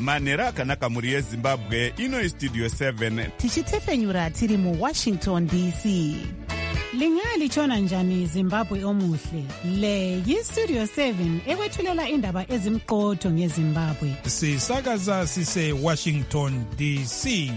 manhero akanaka mhuri yezimbabwe. Ino Studio 7 tichitefenyura tiri muWashington DC. Lingalitshona njani Zimbabwe omuhle? Le yiStudio 7 ekwethulela indaba ezimqotho ngeZimbabwe. Sisakaza sise Washington DC.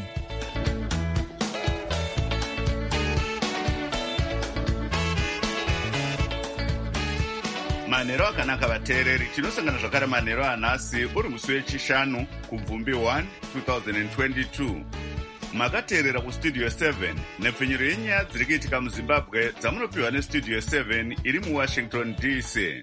manhero akanaka vateereri. Tinosangana zvakare manhero anhasi uri musi wechishanu kubvumbi 1 2022. Makateerera kuStudio 7 nepfenyuro yenyaya dziri kuitika muZimbabwe dzamunopiwa neStudio 7 iri muWashington DC.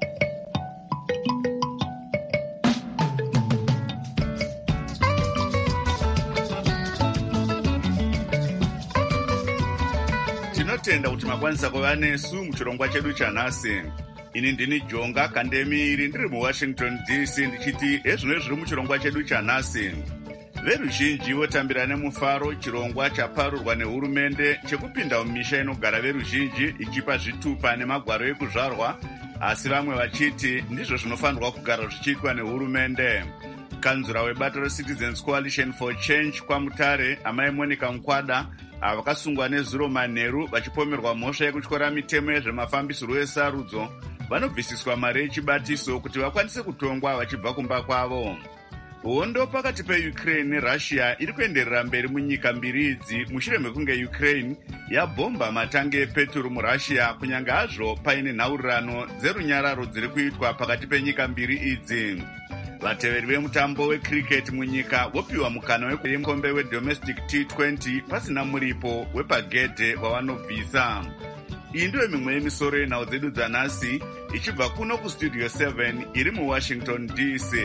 Tinotenda kuti makwanisa kuva nesu muchirongwa chedu chanhasi. Ini ndini Jonga Kandemiri ndiri muWashington DC ndichiti ezvino zviri muchirongwa chedu chanhasi. Veruzhinji votambira nemufaro chirongwa chaparurwa nehurumende chekupinda mumisha inogara veruzhinji ichipa zvitupa nemagwaro ekuzvarwa, asi vamwe vachiti ndizvo zvinofanirwa kugara zvichiitwa nehurumende. Kanzura webato reCitizens Coalition for Change kwaMutare, amai Monica Mukwada, vakasungwa nezuro manheru vachipomerwa mhosva yekutyora mitemo yezvemafambisiro esarudzo, vanobvisiswa mari yechibatiso kuti vakwanise kutongwa vachibva kumba kwavo. Hondo pakati peUkraine neRussia iri kuenderera mberi munyika mbiri idzi mushure mekunge Ukraine yabhomba matangi epeturu muRussia, kunyange hazvo paine nhaurirano dzerunyararo dziri kuitwa pakati penyika mbiri idzi. Vateveri vemutambo wecricket munyika vopiwa mukana wemukombe wedomestic T20 pasina muripo wepagedhe wavanobvisa. Iyi ndiyo mimwe yemisoro yenhau dzedu dzanhasi ichibva kuno kuStudio 7 iri muWashington DC.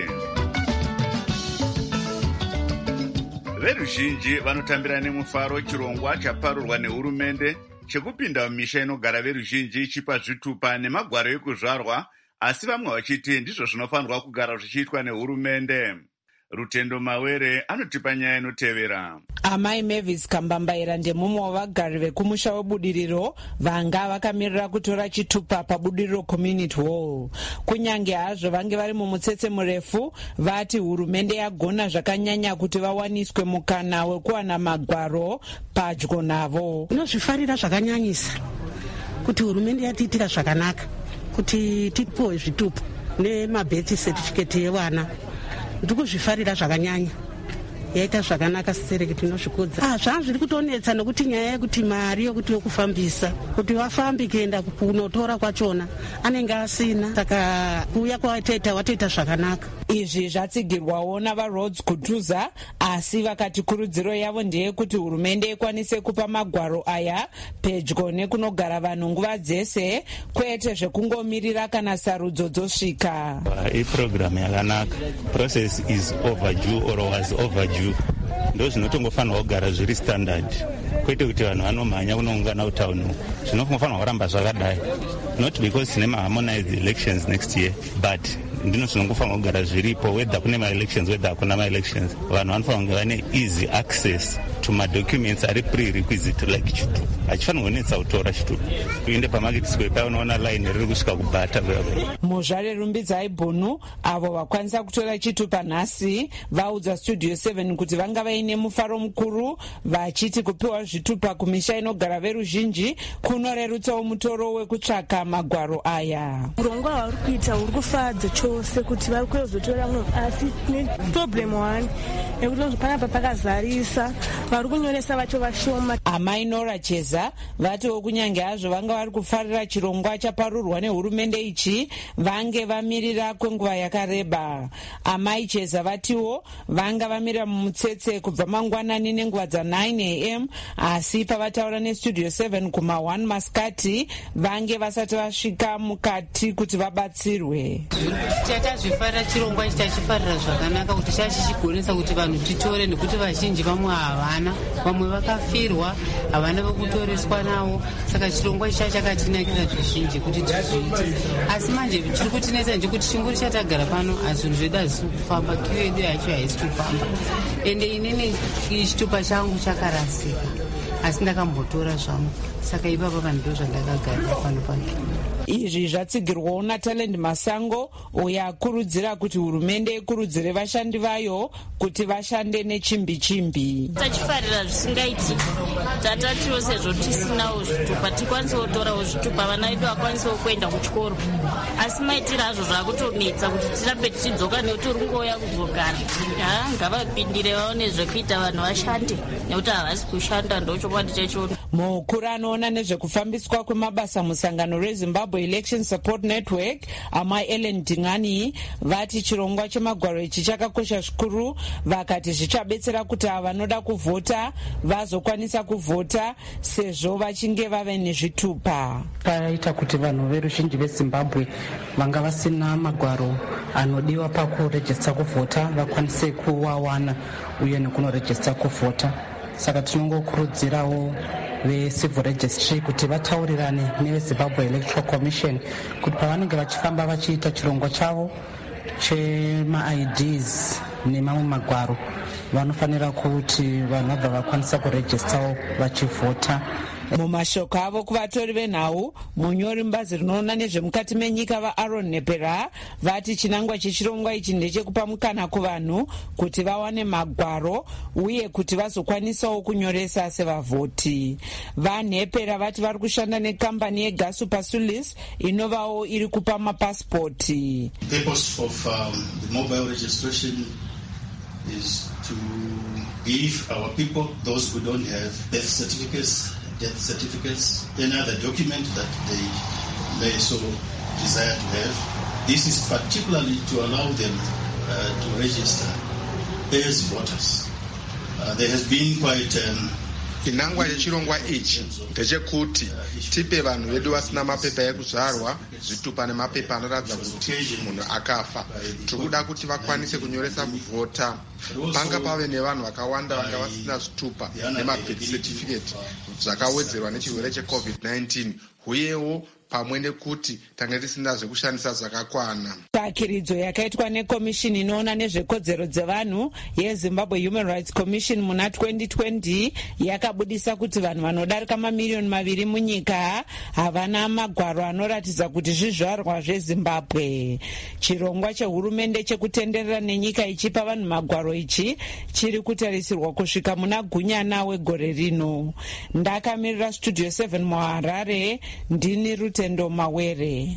Veruzhinji vanotambira nemufaro chirongwa chaparurwa nehurumende chekupinda mumisha inogara veruzhinji ichipa zvitupa nemagwaro ekuzvarwa, asi vamwe vachiti ndizvo zvinofanirwa kugara zvichiitwa nehurumende. Rutendo Mawere anotipa nyaya inotevera. Amai Mavis Kambambaira ndemumwe wavagari vekumusha webudiriro vanga vakamirira kutora chitupa pabudiriro community hall. Kunyange hazvo vange vari mumutsetse murefu, vati hurumende yagona zvakanyanya kuti vawaniswe mukana wekuwana magwaro padyo navo. Inozvifarira zvakanyanyisa kuti hurumende yatiitira zvakanaka kuti tipiwe zvitupa nemabirth certificate yevana. Ndikuzvifarira zvakanyanya, yaita zvakanaka sesereki tinozvikudza. Zvanga zviri kutonetsa nokuti nyaya yekuti mari yokuti yokufambisa kuti vafambi kuenda kunotora kwachona anenge asina, saka kuuya watoita zvakanaka. Izvi zvatsigirwawo navaRhodes Kutuza, asi vakati kurudziro yavo ndeyekuti hurumende ikwanise kupa magwaro aya pedyo nekunogara vanhu nguva dzese, kwete zvekungomirira kana sarudzo dzosvika. Program yakanaka. Process is overdue or was overdue. Ndo zvinotongofanirwa kugara zviri standard, kwete kuti vanhu vanomhanya kunoungana kutauni. Zvinofanirwa kuramba zvakadai, not because tine harmonized elections next year, but ndino zvinongofanirwa kugara zviripo, whether kune ma-elections whether hakuna ma-elections. Vanhu vanofanirwa kunge vane easy access to ma-documents ari prerequisite like chitupa. Hachifanirwa kunetsa kutora chitupa. Uinde pamarket square paya unoona line riri kusvika kubhata. Muzvare Rumbidzai Bhunu, avo vakwanisa kutora chitupa nhasi, vaudza Studio 7 kuti vanga vaine mufaro mukuru, vachiti kupiwa zvitupa kumisha inogara veruzhinji kunorerutsawo mutoro wekutsvaka magwaro aya. Urongwa hwauri kuita huri kufadza chose kuti vari kuzotora munhu, asi problem one yekuti panapa pakazarisa, vari kunyoresa vacho vashoma. Amai Nora Cheza vatiwo kunyange hazvo vanga vari kufarira chirongwa chaparurwa nehurumende ichi, vange vamirira kwenguva yakareba. Amai Cheza vatiwo vanga vamirira mumutsetse kubva mangwanani nenguva dza9 am, asi pavataura neStudio 7 kuma1 masikati vange vasati vasvika mukati kuti vabatsirwe. Tachazvifarira chirongwa chichachifarira zvakanaka kuti chachichigonesa kuti vanhu titore, nekuti vazhinji vamwe havana, vamwe vakafirwa, havana vekutoreswa navo, saka chirongwa chicha chakatinakira zvizhinji kuti tizviite. Asi manje chiri kutinetsa ndekuti chinguri chatagara pano hazvinhu zvedu hazisi kufamba, kiu yedu yacho haisi kufamba, ende inini chitupa changu chakarasika, asi ndakambotora zvangu, saka ipapa vanhu ndo zvandakagara pano pake. Izvi zvatsigirwawo naTalent Masango uyo akurudzira kuti hurumende ikurudzire vashandi vayo kuti vashande nechimbi-chimbi. Tachifarira zvisingaiti tatatiwo sezvo tisinawo zvitupa tikwanisewo kutorawo zvitupa vana vedu vakwanisewo kuenda kuchikoro, asi maitiro azvo zvakutonetsa kuti tirambe tichidzoka nekuti uri kungoya kuzogara. Ngavapindire vaone zvekuita vanhu vashande nekuti havasi kushanda ndochokwadi chacho. Mukuru anoona nezvekufambiswa kwemabasa musangano reZimbabwe Election Support Network amai Ellen Dingani vati chirongwa chemagwaro ichi chakakosha zvikuru, vakati zvichabetsera kuti ava vanoda kuvhota vazokwanisa kuvhota sezvo vachinge vave nezvitupa. Paita kuti vanhu veruzhinji veZimbabwe vanga vasina magwaro anodiwa pakurejista kuvhota vakwanise kuwawana uye nekunorejista kuvhota. Saka tinongokurudzirawo vecivil registry kuti vataurirane neveZimbabwe Electoral Commission kuti pavanenge vachifamba vachiita chirongwa chavo chema-IDs nemamwe magwaro vanofanira kuti vanhu vabva vakwanisa kurejistawo vachivhota. Mumashoko avo kuvatori venhau, munyori mubazi rinoona nezvemukati menyika vaAaron Nepera vati chinangwa chechirongwa ichi ndechekupa mukana kuvanhu kuti vawane magwaro uye kuti vazokwanisawo kunyoresa sevavhoti. VaNepera vati vari kushanda nekambani yeGasupa Sulis inovawo iri kupa mapasipoti. The purpose of the mobile registration is to give our people, those who don't have birth certificates, death certificates, any other document that they may so desire to have. This is particularly to allow them to register as voters. There has been quite chinangwa chechirongwa ichi ndechekuti tipe vanhu vedu vasina mapepa ekuzvarwa zvitupa nemapepa anoratidza kuti munhu akafa. Tiri kuda kuti vakwanise kunyoresa kuvhota. Panga pave nevanhu vakawanda vanga vasina zvitupa nemabirth certificate zvakawedzerwa nechirwere cheCovid-19 uyewo pamwe nekuti tanga tisina zvekushandisa zvakakwana. Tsvakiridzo yakaitwa nekomishini inoona nezvekodzero dzevanhu yeZimbabwe Human Rights Commission muna 2020 yakabudisa kuti vanhu vanodarika mamiliyoni 2 munyika havana magwaro anoratidza kuti zvizvarwa zveZimbabwe. Chirongwa chehurumende chekutenderera nenyika ichipa vanhu magwaro ichi chiri kutarisirwa kusvika muna Gunyana wegore rino. Ndakamirira Studio 7 muHarare, ndini Rutendo Mawere.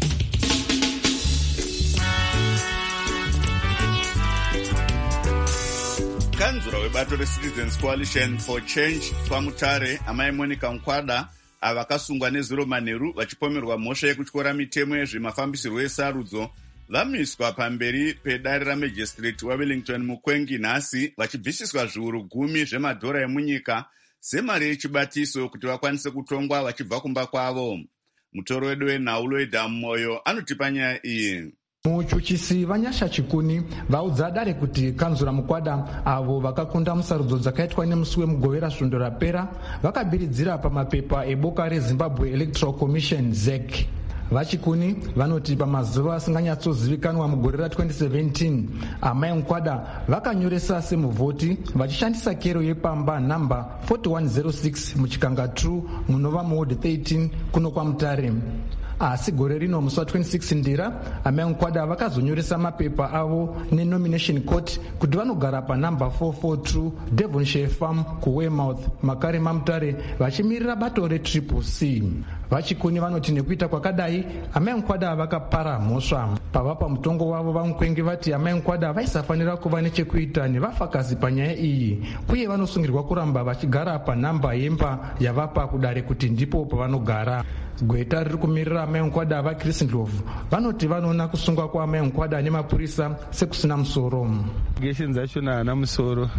Kanzura webato reCitizens Coalition for Change Twamutare amai Monica Nkwada avakasungwa nezuro manheru vachipomerwa mhosva yekutyora mitemo yezvemafambisirwo esarudzo vamiswa pamberi pedare ramajistrate waWellington Mukwengi nhasi vachibvisiswa zviuru 10 zvemadhora emunyika semari yechibatiso kuti vakwanise kutongwa vachibva kumba kwavo. Mutoro wedu wenhau Lloydam Moyo anotipa nyaya iyi. Muchuchisi Vanyasha Chikuni vaudza dare kuti Kanzura Mukwada avo vakakunda musarudzo dzakaitwa nemusi wemugovera svondo rapera vakabiridzira pamapepa eboka reZimbabwe Electoral Commission ZEC. Vachikuni vanoti pamazuva asinganyatsozivikanwa mugore ra2017 amai Nkwada vakanyoresa semuvhoti vachishandisa kero yepamba namba 4106 muchikanga 2 munova muward 13 kuno kwaMutare. Asi gore rino musi wa26 Ndira amai Nkwada vakazonyoresa mapepa avo nenomination court kuti vanogara panamba 442 Devonshire Farm kuWeymouth Makare maMutare vachimirira bato reCCC. Vachikuni vanoti nekuita kwakadai amai Nkwada vakapara mhosva. Pavapa mutongo wavo vaMukwengi vati amai Nkwada vaisafanira kuva nechekuita nevafakazi panyaya iyi uye vanosungirwa kuramba vachigara panhamba yemba yavapa kudare kuti ndipo pavanogara. Gweta riri kumirira amai Nkwada vaChris Ndlovu vanoti vanoona kusungwa kwaamai Nkwada nemapurisa sekusina musoro. Allegations zvachona haana musoro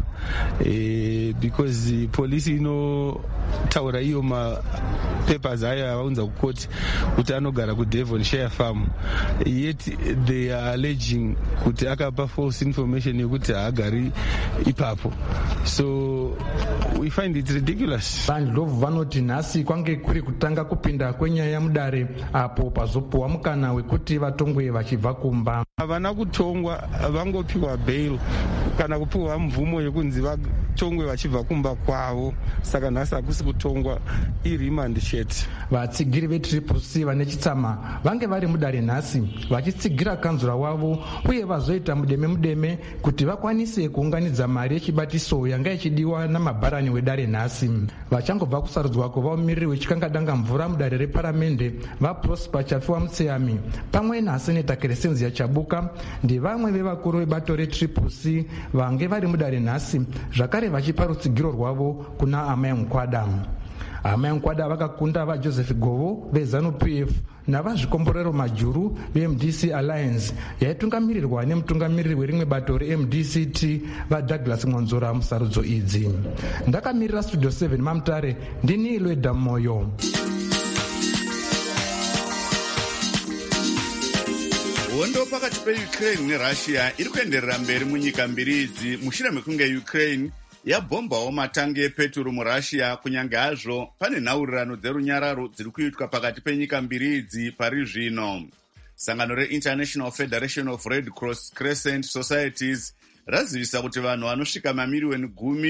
because polisi inotaura iyo mapapers ayo avaunza kukoti kuti anogara kuDevonshire Farm, yet they are alleging kuti akapa false information yekuti haagari ipapo, so we find it ridiculous. VaNdlovu vanoti nhasi kwange kuri kutanga kupinda kwenyaya mudare apo pazopuwa mukana wekuti vatongwe vachibva kumba. Havana kutongwa, vangopiwa bail kana kupiwa mvumo yekunzi vatongwe vachibva kumba kwavo. Saka nhasi hakusi kutongwa, irimandi chete. Vatsigiri vetriple C vane chitsama vange vari mudare nhasi vachitsigira kanzura wavo uye vazoita mudeme kuti vakwanise kuunganidza mari yechibatiso yanga ichidiwa namabharani wedare nhasi. Vachangobva kusarudzwa kuvaomiriri wechikangadanga mvura mudare reparamende vaprosper Chafiwa Mutseyami pamwe naseneta Crescenzia Chabuka ndevamwe vevakuru vebato retriple C vange vari mudare nhasi, zvakare vachipa rutsigiro rwavo kuna Amai Mukwada. Amai Mukwada vakakunda vaJoseph Govo veZANU-PF navazvikomborero majuru veMDC Alliance yaitungamirirwa nemutungamiriri werimwe bato reMDCT vaDouglas Ngonzora musarudzo idzi. Ndakamirira Studio 7 Mamutare, ndini Ilweda Moyo. Hondo pakati peUkraine neRussia iri kuenderera mberi munyika mbiri idzi mushure mekunge Ukraine yabhombawo matangi epeturu muRussia, kunyange hazvo pane nhaurirano dzerunyararo dziri kuitwa pakati penyika mbiri idzi pari zvino. Sangano reInternational Federation of Red Cross Crescent Societies razivisa kuti vanhu vanosvika mamiriyoni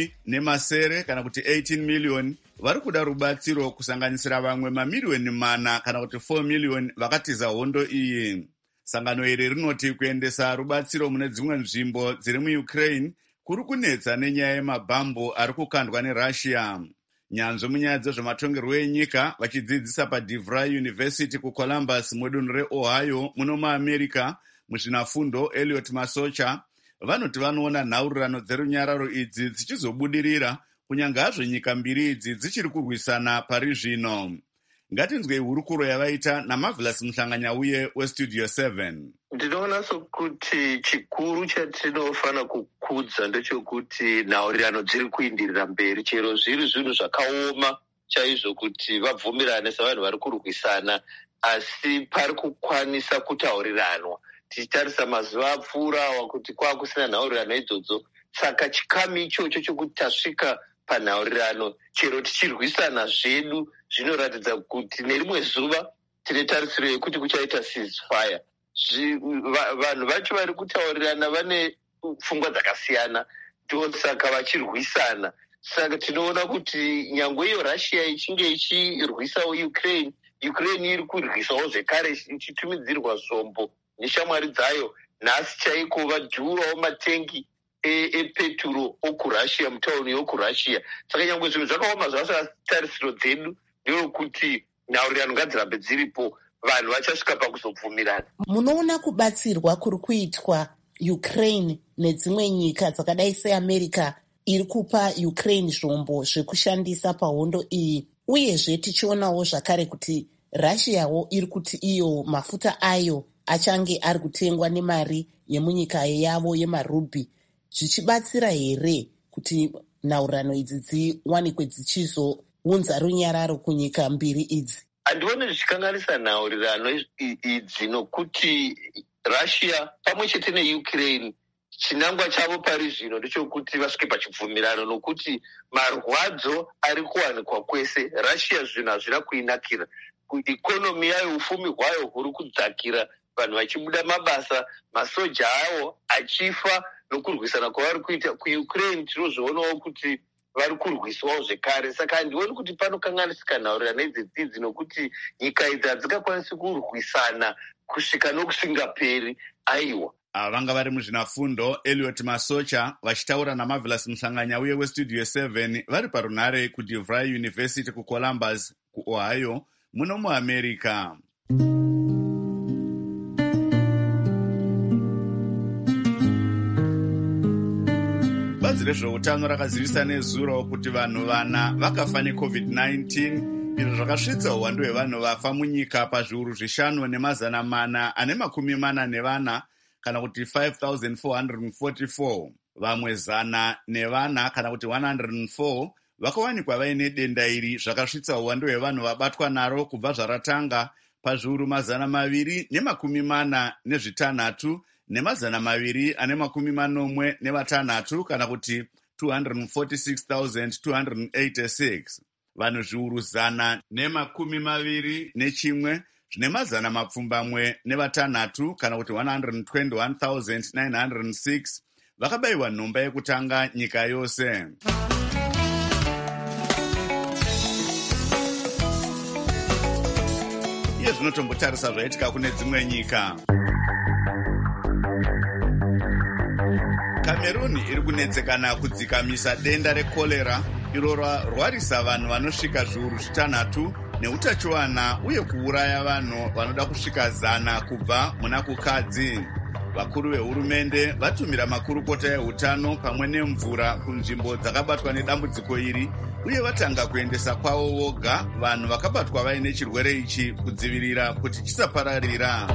10 kana kuti 18 miliyoni vari kuda rubatsiro, kusanganisira vamwe mamiriyoni 4 kana kuti 4 miliyoni vakatiza hondo iyi. Sangano iri rinoti kuendesa rubatsiro mune dzimwe nzvimbo dziri muUkraine kuri kunetsa nenyaya yemabhambu ari kukandwa neRussia. Nyanzvi munyaya dzezvematongerwo enyika vachidzidzisa paDeVry University kuColumbus mudunhu reOhio muno muAmerica muzvinafundo Elliot Masocha vanoti vanoona nhaurirano dzerunyararo idzi dzichizobudirira kunyange hazvo nyika mbiri idzi dzichiri kurwisana pari zvino. Ngatinzwei hurukuro yavaita naMarvelous Muhlanganyauye weStudio 7. Ndinoona sokuti chikuru chatinofana kukudza ndechekuti nhaurirano dziri kuindirira mberi, chero zviri zvinhu zvakaoma chaizvo kuti vabvumirane sevanhu vari kurwisana, asi pari kukwanisa kutauriranwa. Tichitarisa mazuva apfuura kuti kwakusina nhaurirano idzodzo, saka chikamu ichocho chokuti tasvika panhaurirano chero tichirwisana zvedu zvinoratidza kuti nerimwe zuva tine tarisiro yekuti kuchaita ceasefire. Vanhu vacho vari kutaurirana vane pfungwa dzakasiyana, ndosaka vachirwisana. Saka tinoona kuti nyangwe iyo Russia ichinge ichirwisawo Ukraine iri kurwisawo zvekare ichitumidzirwa zvombo neshamwari dzayo. Nhasi chaiko vadhurawo matengi epeturo okuRussia mutauni yokuRussia. Saka nyangwe zvinhu zvakaoma zvasaka tarisiro dzedu ndeyokuti nhaurirano ngadzirambe dziripo, vanhu vachasvika pakuzobvumirana. Munoona kubatsirwa kuri kuitwa Ukraine nedzimwe nyika dzakadai seAmerica iri kupa Ukraine zvombo zvekushandisa pahondo iyi, uyezve tichionawo zvakare kuti Russiawo iri kuti iyo mafuta ayo achange ari kutengwa nemari yemunyika yavo yemarubhi, zvichibatsira here kuti nhaurirano idzi dziwanikwe dzichizounza runyararo kunyika mbiri idzi? Handioni zvichikanganisa nhaurirano idzi, nokuti Russia pamwe chete neUkraine chinangwa chavo pari zvino ndechokuti vasvike pachibvumirano, nokuti marwadzo ari kuwanikwa kwese. Russia zvinhu hazvina kuinakira, ikonomi yayo, ufumi hwayo huri kudzakira, vanhu vachibuda mabasa, masoja avo achifa nokurwisana kwavari kuita. KuUkraine tinozvionawo kuti vari kurwiswawo zvekare. Saka handioni kuti panokanganisika nhaurirano idzidzi, nokuti nyika idzi hadzingakwanisi kurwisana kusvika nokusingaperi. Aiwa, vanga vari muzvinafundo Elliot Masocha vachitaura naMarvelous Muhlanganyauye weStudio 7 vari parunhare kuDeVry University kuColumbus kuOhio muno muAmerica. Bazi rezveutano rakazivisa nezuro kuti vanhu 4 vakafa neCovid-19, izvo zvakasvitsa uwandu hwevanhu vafa munyika pazviuru 5,444 kana kuti 5,444. Vamwe 100 kana kuti 104 vakawanikwa vaine denda iri, zvakasvitsa uwandu hwevanhu vabatwa naro kubva zvaratanga pazviuru 246 ne246 kana kuti 246,286. Vanhu zviuru 121 zvine 106 kana kuti 121,906 vakabayiwa nhomba yekutanga nyika yose. Iye zvinotombotarisa zvaitika kune dzimwe nyika. Cameroon iri kunetsekana kudzikamisa denda rekorera iro rwarisa vanhu vanosvika zviuru 6 neutachiwana uye kuuraya vanhu vanoda kusvika 100 kubva muna kukadzi. Vakuru vehurumende vatumira makurukota eutano pamwe nemvura kunzvimbo dzakabatwa nedambudziko iri uye vatanga kuendesa kwavo voga vanhu vakabatwa vaine chirwere ichi kudzivirira kuti chisapararira.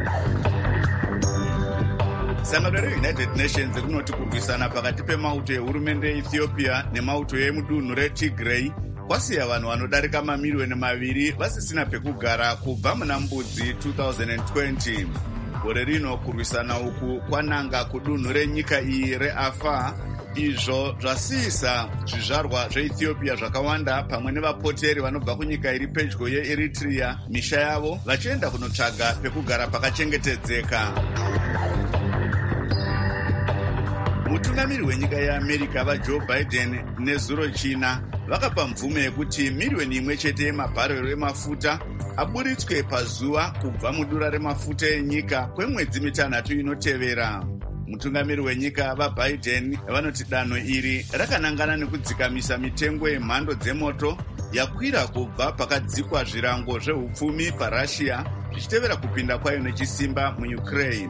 Sangano reUnited Nations rinoti kurwisana pakati pemauto ehurumende yeEthiopia nemauto emudunhu reTigray kwasiya vanhu vanodarika mamiliyoni 2 vasisina pekugara kubva muna Mbudzi 2020. Gore rino kurwisana uku kwananga kudunhu renyika iyi reAfar, izvo zvasiyisa zvizvarwa zveEthiopia zvakawanda pamwe nevapoteri vanobva kunyika iri pedyo yeEritrea misha yavo vachienda kunotsvaga pekugara pakachengetedzeka. Mutungamiri wenyika yeAmerica vaJoe Biden nezuro China vakapa mvume yekuti miliyoni 1 chete yemabharero emafuta aburitswe pazuva kubva mudura remafuta enyika kwemwedzi 3 inotevera. Mutungamiri wenyika vaBiden vanoti danho iri rakanangana nekudzikamisa mitengo yemhando dzemoto yakwira kubva pakadzikwa zvirango zvehupfumi paRussia zvichitevera kupinda kwayo nechisimba muUkraine.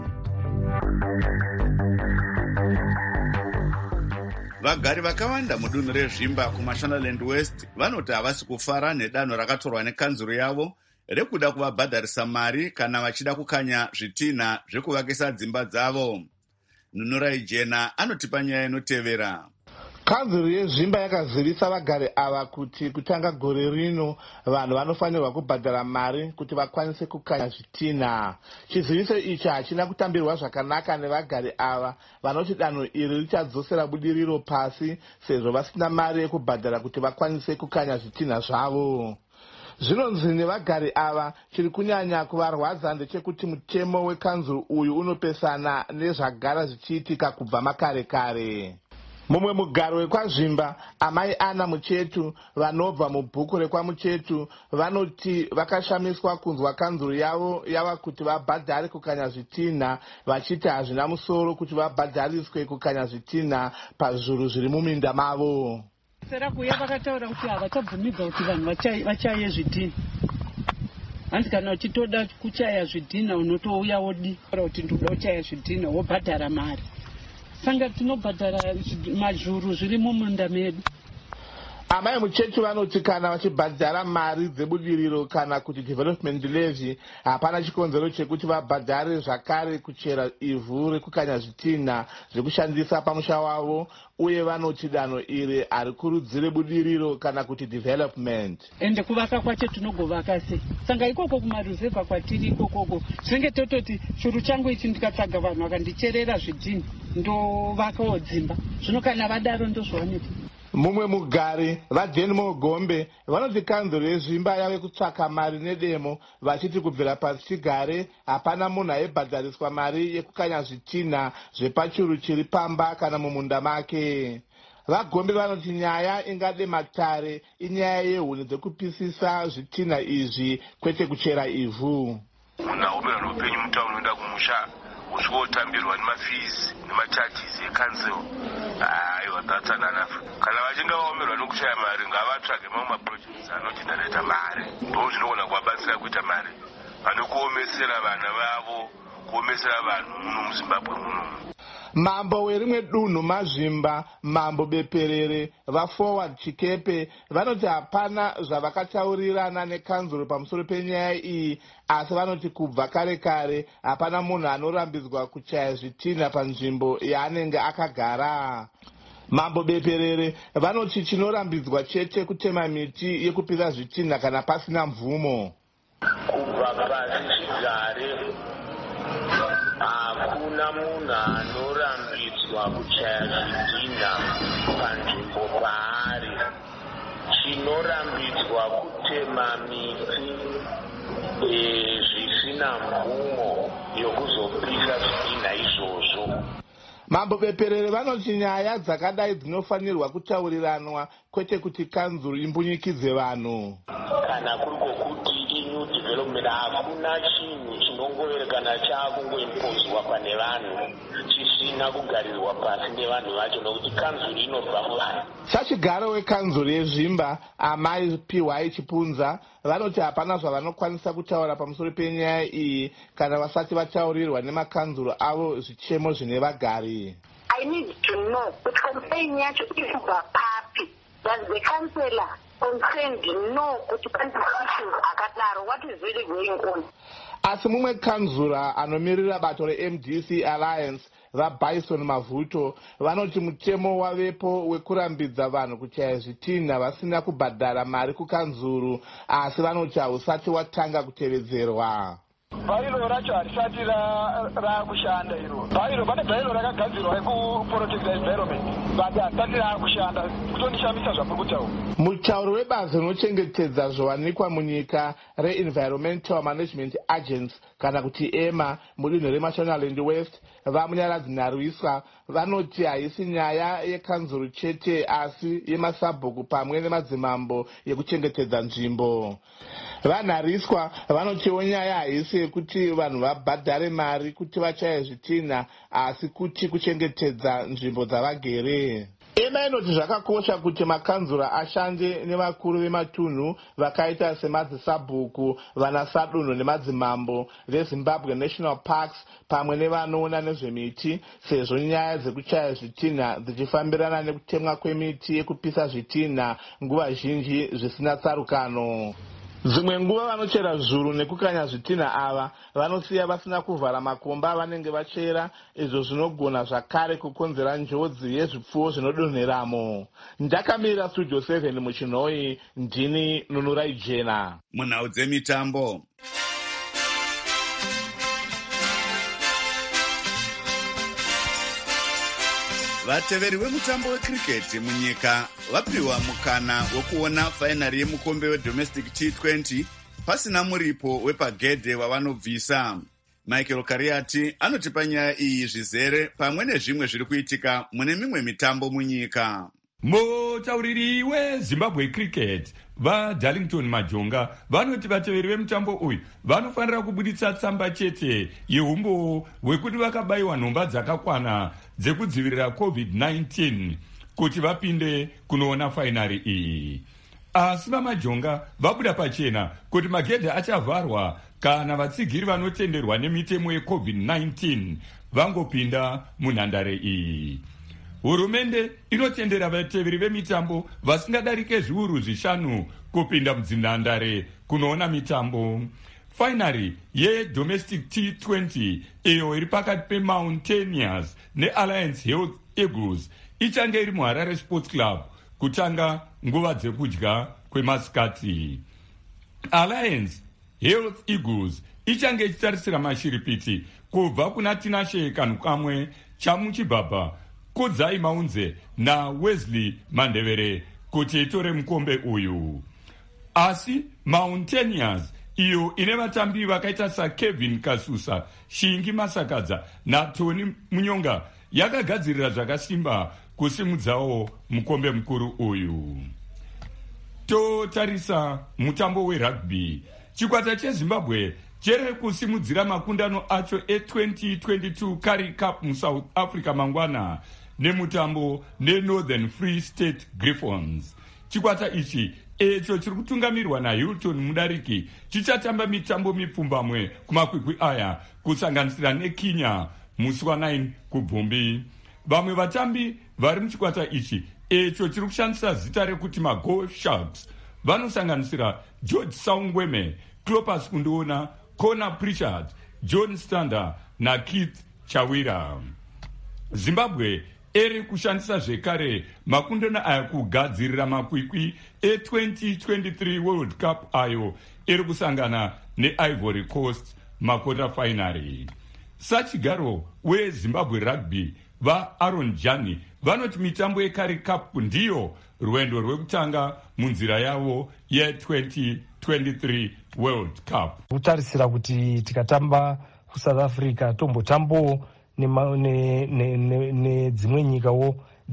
Vagari vakawanda mudunhu rezvimba kuMashonaland West vanoti havasi kufara nedanho rakatorwa nekanzuro yavo rekuda kuvabhadharisa mari kana vachida kukanya zvitinha zvekuvakisa dzimba dzavo. Nunurai Jena anotipa nyaya inotevera. Kanzuro yezvimba yakazivisa vagari ava kuti kutanga gore rino vanhu vanofanirwa kubhadhara mari kuti vakwanise kukanya zvitinha. Chiziviso ichi hachina kutambirwa zvakanaka nevagari ava vanoti danho iri richadzosera budiriro pasi sezvo vasina mari yekubhadhara kuti vakwanise kukanya zvitinha zvavo. Zvinonzi nevagari ava chiri kunyanya kuvarwadza ndechekuti mutemo wekanzuro uyu unopesana nezvagara zvichiitika kubva makare kare. Mumwe mugaro wekwazvimba amai Ana Muchetu vanobva mubhuku rekwaMuchetu vanoti vakashamiswa kunzwa kanzuro yavo yava kuti vabhadhare kukanya zvitinha vachiti hazvina musoro kuti vabhadhariswe kukanya zvitinha pazviuru zviri muminda mavo. Sera kuya vakataura kuti havachabvumidza kuti vanhu vachaye zvitinha. Hanzi kana uchitoda kuchaya zvitinha unotouya wodi kuti ndoda kuchaya zvitinha wobhadhara mari. Sanga tinobhadhara mazhuru zviri mumunda medu. Amai Muchetu vanoti kana vachibhadhara mari dzebudiriro kana kuti development levy hapana chikonzero chekuti vabhadhare zvakare kuchera ivhu rekukanya zvitinha zvekushandisa pamusha wavo uye vanoti danho iri harikurudzire budiriro kana kuti development. Ende kuvaka kwacho tinogovaka sei? Sanga ikoko kumaruzevha kwatiri ikokoko zvinenge tototi churu changu ichi ndikatsvaga vanhu vakandicherera zvitinha ndovakawo dzimba. Zvino kana vadaro ndozvavaneti. Mumwe mugari vaDenmo Gombe vanoti kanzuro yezvimba yave kutsvaka mari nedemo vachiti kubvira pasi chigare hapana munhu aibhadhariswa mari yekukanya zvitinha zvepachuru chiri pamba kana mumunda make. VaGombe vanoti nyaya ingade matare inyaya yehuni dzekupisisa zvitinha izvi kwete kuchera ivhu. Munhu auberwa upenyu mutauni unoenda kumusha usvotambirwa nemafizi nemacharges ekanzuro. Aiwa, that's enough. Kana vachinge vaomerwa nokushaya mari ngavatsvage mamwe maprojects anogenerator mari. Ndo zvinogona kuvabatsira kuita mari. Pane kuomesera vana vavo, kuomesera vanhu muno muZimbabwe muno. Mambo werimwe dunhu Mazvimba, Mambo Beperere, vaForward Chikepe vanoti hapana zvavakataurirana nekanzuro pamusoro penyaya iyi, asi vanoti kubva kare kare hapana munhu anorambidzwa kuchaya zvitinha panzvimbo yaanenge akagara. Mambo Beperere vanoti chinorambidzwa chete kutema miti yekupisa zvitinha kana pasina mvumo. Kubva pasi chigare hakuna munhu anorambidzwa kuchaya zvitinha panzvimbo paari. Chinorambidzwa kutema miti zvisina mvumo yokuzopisa zvitinha izvozvo. mambopeperere vanoti nyaya dzakadai dzinofanirwa kutauriranwa kwete kuti kanzuro imbunyikidze vanhu. Kana kuri kokuti new development hakuna chinhu chinongoverekana chakungoimpozwa pane vanhu chisina kugarirwa pasi nevanhu vacho nokuti kanzuro inobva muvanhu. Sachigaro wekanzuro yezvimba Amai P.Y. Chipunza vanoti hapana zvavanokwanisa kutaura pamusoro penyaya iyi kana vasati vataurirwa nemakanzuro avo zvichemo zvine vagari. I need to know kuti complaint yacho irikubva papi. Does the councillor concerned know kuti pane issues akadaro? What is really going on? Asi mumwe kanzura anomirira bato reMDC Alliance vaByson Mavuto vanoti mutemo wavepo wekurambidza vanhu kuchaya zvitinha vasina kubhadhara mari kukanzuru, asi vanoti hausati watanga kutevedzerwa. Bhairo racho harisati rakushanda iro. Bhairo pane bhairo rakagadzirwa rekuprotect environment. But hasati rakushanda. Kutonishamisa zvakuri kutaura. Mutauro webazi rinochengetedza zvowanikwa munyika reEnvironmental Management Agency kana kuti EMA mudunhu reMashonaland West vamunyaradzi Narwiswa vanoti haisi nyaya yekanzuro chete asi yemasabhuku pamwe nemadzimambo yekuchengetedza nzvimbo. VaNarwiswa vanotiwo nyaya haisi yekuti vanhu vabhadhare mari kuti vachaye zvitinha asi kuti kuchengetedza nzvimbo dzavagere. EMA inoti zvakakosha kuti makanzura ashande nevakuru vematunhu vakaita semadzisabhuku, vanasadunhu nemadzimambo veZimbabwe National Parks pamwe nevanoona nezvemiti, sezvo nyaya dzekuchaya zvitinha dzichifambirana nekutemwa kwemiti yekupisa zvitinha nguva zhinji zvisina tsarukano. Dzimwe nguva vanochera zhuru nekukanya zvitinha ava vanosiya vasina kuvhara makomba avanenge vachera, izvo zvinogona zvakare kukonzera njodzi yezvipfuwo zvinodonheramo. Ndakamirira Studio 7 muChinhoyi, ndini Nunurai Jena. Munhau dzemitambo. Vateveri vemutambo wecricket munyika vapiwa mukana wekuona fainari yemukombe wedomestic T20 pasina muripo wepagedhe wavanobvisa. Michael Kariati anotipa nyaya iyi zvizere pamwe nezvimwe zviri kuitika mune mimwe mitambo munyika. Mutauriri weZimbabwe Cricket vaDarlington Majonga vanoti vateveri vemutambo uyu vanofanira kubuditsa tsamba chete yeumbo hwekuti vakabayiwa nhomba dzakakwana dzekudzivirira COVID-19 kuti vapinde kunoona fainari iyi. Asi vaMajonga vabuda pachena kuti magedhe achavharwa kana vatsigiri vanotenderwa nemitemo yeCovid-19 vangopinda munhandare iyi. Hurumende inotendera vateveri vemitambo vasingadarike zviuru 5 kupinda mudzinhandare kunoona mitambo. Fainari yedomestic T20 iyo iri pakati peMountaineers neAlliance Health Eagles ichange iri muHarare Sports Club kutanga nguva dzekudya kwemasikati. Alliance Health Eagles ichange ichitarisira mashiripiti kubva kuna Tinashe Kanukamwe, Chamuchibhaba, Kudzai Maunze naWesley Mandevere kuti itore mukombe uyu. Asi Mountaineers iyo ine vatambi vakaita saKevin Kasusa, Shingi Masakadza naTony Munyonga yakagadzirira zvakasimba kusimudzawo mukombe mukuru uyu. Totarisa mutambo werugby. Chikwata cheZimbabwe chere kusimudzira makundano acho e2022 Currie Cup muSouth Africa mangwana nemutambo neNorthern Free State Griffons. Chikwata ichi echo chiri kutungamirwa naHilton Mudariki chichatamba mitambo mipfumbamwe kumakwikwi aya kusanganisira neKenya musi wa9 kuBvumbi. Vamwe vatambi vari muchikwata ichi echo chiri kushandisa zita rekuti maGo Sharks vanosanganisira George Saungweme, Clopas Kundoona, Connor Pritchard, John Stander naKeith Chawira. Zimbabwe iri kushandisa zvekare makundano aya kugadzirira makwikwi e2023 World Cup ayo iri kusangana neIvory Coast makota finary. Sachigaro weZimbabwe Rugby vaAaron Jani vanoti mitambo yeCurrie Cup ndiyo rwendo rwekutanga munzira yavo ye2023 World Cup. Kutarisira kuti tikatamba kuSouth Africa tombotambo nedzimwe nyikawo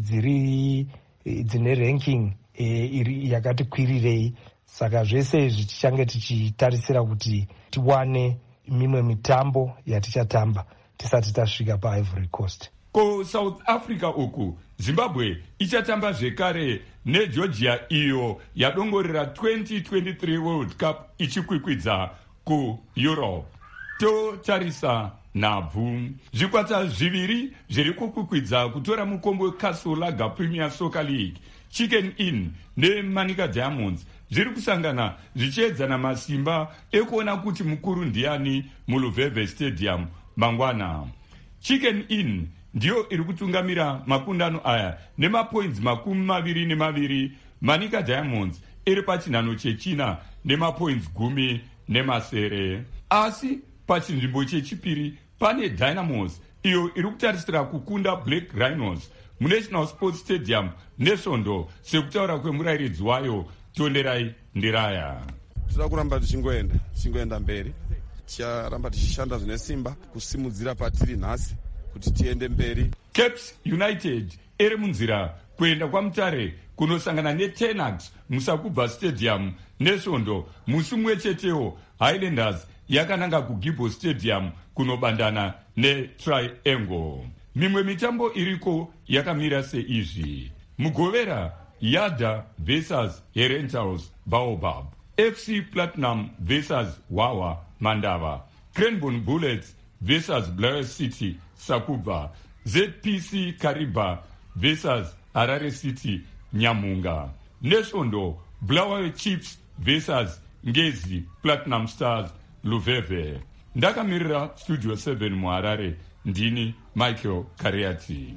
dzine ranking yakati kwirirei. Saka zvese izvi tichange tichitarisira kuti tiwane mimwe mitambo yatichatamba tisati tasvika paIvory Coast. South Africa uku Zimbabwe ichatamba zvekare neGeorgia iyo yadongorera 2023 World Cup ichikwikwidza kuEurope. Totarisa nhabvu. Zvikwata zviviri zviri kukwikwidza kutora mukombe weCastle Lager Premier Soccer League, Chicken Inn neManica Diamonds zviri kusangana zvichiedzana masimba ekuona kuti mukuru ndiani muLuveve Stadium mangwana. Chicken Inn ndiyo iri kutungamira makundano aya nemapoints 22. Manica Diamonds iri pachinhano chechina nemapoints 10. Asi pachinzvimbo chechipiri pane Dynamos iyo iri kutarisira kukunda Black Rhinos muNational Sports Stadium nesvondo sekutaura kwemurayiridzi wayo Tonderai Ndiraya. Tinoda kuramba tichingoenda mberi, ticharamba tichishanda zvine simba kusimudzira patiri nhasi kuti tiende mberi. Caps United iri munzira kuenda kwaMutare kunosangana neTenax muSakubva Stadium nesvondo. Musi mumwe chetewo Highlanders yakananga kuGibbo Stadium kunobandana neTriangle. Mimwe mitambo iriko yakamira seizvi: Mugovera Yada vs Herentals Baobab, FC Platinum vs Wawa Mandava, Cranbourne Bullets vs Blair City Sakubva, ZPC Kariba vs Harare City Nyamunga, nesvondo Bulawayo Chiefs vs Ngezi Platinum Stars Luveve. Ndakamirira Studio 7 muHarare, ndini Michael Kariati.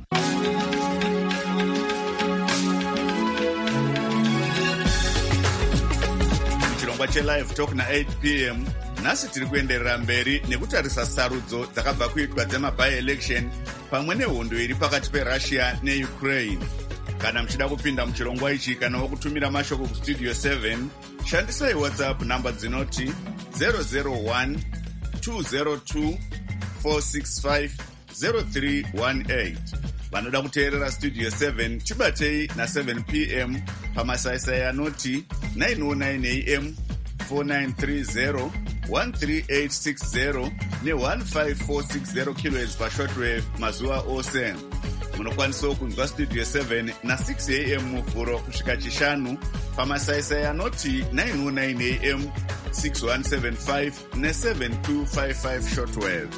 Live Talk na 8 p.m. Nasi tiri kuenderera mberi nekutarisa sarudzo dzakabva kuitwa dzema-by-election pamwe nehondo iri pakati peRussia neUkraine. Kana muchida kupinda muchirongwa ichi kana wokutumira mashoko kustudio 7, shandisai WhatsApp namba dzinoti 001 202 465 0318. Vanoda kuteerera Studio 7 chibatei na7 p.m. pamasaisai anoti 909 a.m. 4930 13860 ne15460 kHz pashortwave mazuva ose. Munokwanisawo kunzwa Studio 7 na 6 a.m. muvhuro kusvika chishanu pamasaisai anoti 909 a.m. 6175 ne7255 shortwave.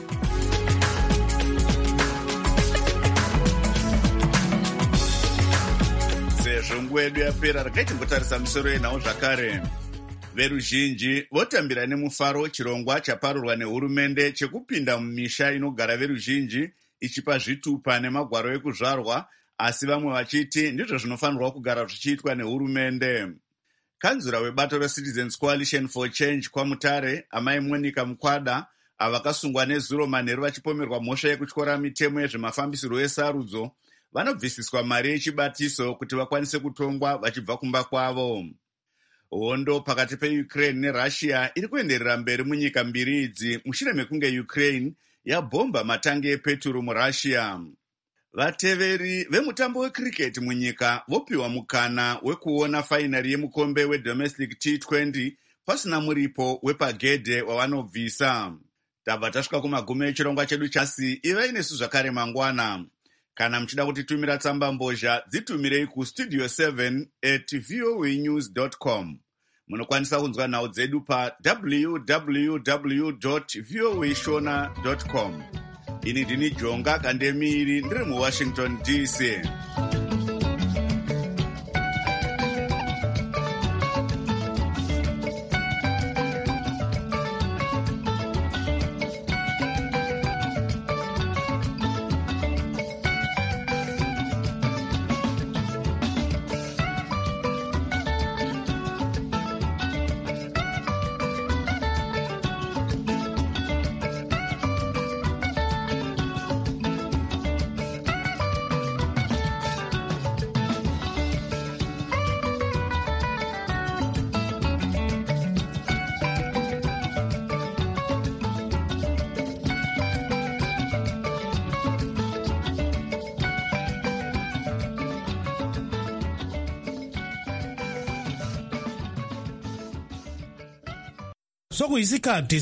Sezvo nguva yedu yapera, regai timbotarisa misoro yenhau zvakare. Veruzhinji votambira nemufaro chirongwa chaparurwa nehurumende chekupinda mumisha inogara veruzhinji ichipa zvitupa nemagwaro ekuzvarwa, asi vamwe vachiti ndizvo zvinofanirwa kugara zvichiitwa nehurumende. Kanzura webato reCitizens Coalition for Change kwaMutare, Amai Monica Mukwada, avakasungwa nezuro manheru vachipomerwa mhosva yekutyora mitemo yezvemafambisiro esarudzo, vanobvisiswa mari yechibatiso kuti vakwanise kutongwa vachibva kumba kwavo. Hondo pakati peUkraine neRussia iri kuenderera mberi munyika mbiri idzi mushure mekunge Ukraine yabhomba matangi epeturu muRussia. Vateveri vemutambo wecricket munyika vopiwa mukana wekuona fainari yemukombe wedomestic T20 pasina muripo wepagedhe wavanobvisa. Tabva tasvika kumagumi echirongwa chedu chasi. Ivai nesu zvakare mangwana. Kana muchida kutitumira tsamba mbozha, dzitumirei kustudio 7@voanews.com. Munokwanisa kunzwa nhau dzedu pa www.voashona.com. Ini ndini Jonga Kandemiri, ndiri muWashington DC. sokuyisikhathi